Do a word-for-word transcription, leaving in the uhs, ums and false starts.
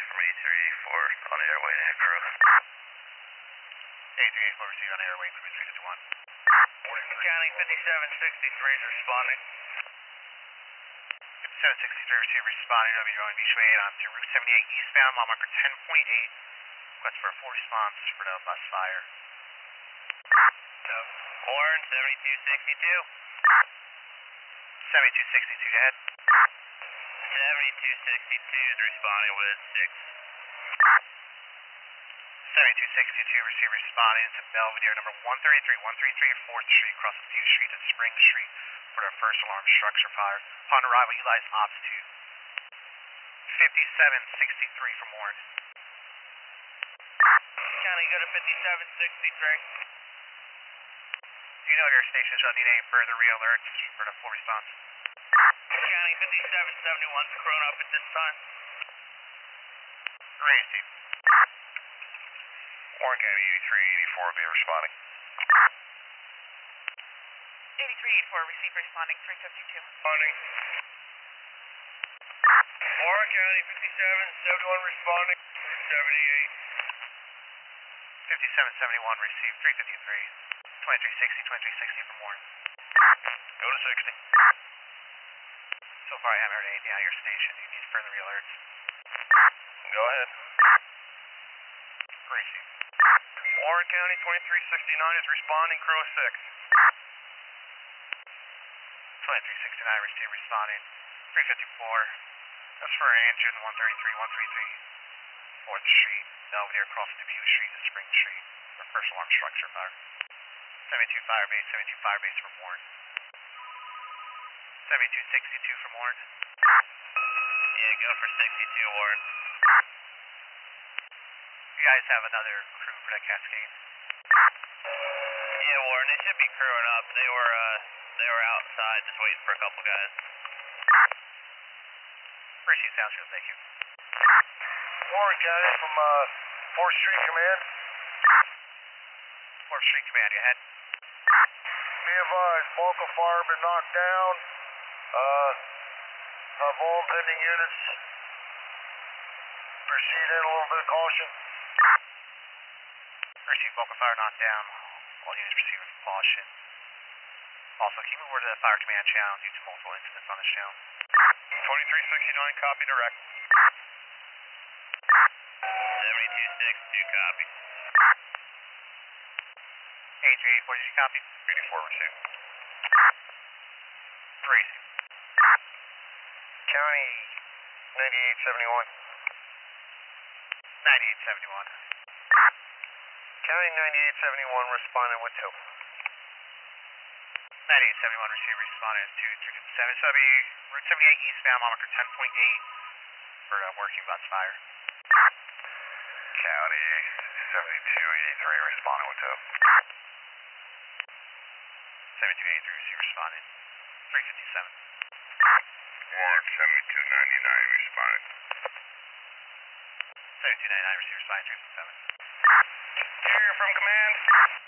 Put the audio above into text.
from eighty-three eighty-four on the airway to Crow. eighty-three eighty-four received on airway from three fifty-one. County fifty-seven sixty-three is responding. fifty-seven sixty-three received responding W going Beachway eight on to Route seventy-eight eastbound, mile marker ten point eight. Request for a full response for the bus fire. So, Warren seventy-two sixty-two. seventy-two sixty-two, go ahead. seventy-two sixty-two is responding with six. seventy-two sixty-two receiver responding to Belvedere number one thirty-three, one thirty-three fourth Street, across View Street to Spring Street for their first alarm structure fire. Upon arrival, utilize ops to fifty-seven sixty-three from Warren. County, go to fifty-seven sixty-three. Do you know your station shall need any further re-alerts for the full response? County fifty-seven seventy-one is crowing up at this time. Raise, Steve. Warren County eighty-three eighty-four will be responding. eighty-three eighty-four, receive responding, three fifty-two. Responding. Warren County fifty-seven seventy-one responding. seventy-eight. fifty-seven seventy-one received, three fifty-three. twenty-three sixty, twenty-three sixty from Warren. Go to sixty. So far, I haven't heard anything out of your station. Do you need further re-alerts? Go ahead. Raise, Steve. Warren County twenty-three sixty-nine is responding, Crow six. twenty-three sixty-nine received responding, three fifty-four. That's for engine one thirty-three, one thirty-three fourth Street, Belvedere, across View Street to Spring Street for first alarm structure fire. seventy-two fire base, seventy-two fire base from Warren. seventy-two sixty-two from Warren. Yeah, go for sixty-two, Warren. You guys have another crew for that Cascade? Yeah, Warren, they should be crewing up. They were, uh, they were outside just waiting for a couple guys. Appreciate sounds good, thank you. Warren County from, uh, fourth Street Command. fourth Street Command, go ahead. Be advised, bulk of fire been knocked down. Uh, have all pending units. Proceed in a little bit of caution. Received bulk of fire knocked down. All units proceed with caution. Also, keep moving to the fire command channel due to multiple incidents on this channel. twenty-three sixty-nine, copy direct. seventy-two sixty-two, copy. eighty-three eighty-four, did you copy? eighty-four received. Raise. County ninety-eight seventy-one. ninety-eight seventy-one. County ninety-eight seventy-one responding with two. ninety-eight seventy-one receiver responding to three fifty-seven. So that'll be Route seventy-eight eastbound, mile marker ten point eight for uh, working bus fire. County seventy-two eighty-three responding with two. seventy-two eighty-three receiver responding. three fifty-seven. Warren seventy-two ninety-nine responding. seventy-two ninety-nine receiver responding, three fifty-seven. Carrier from command.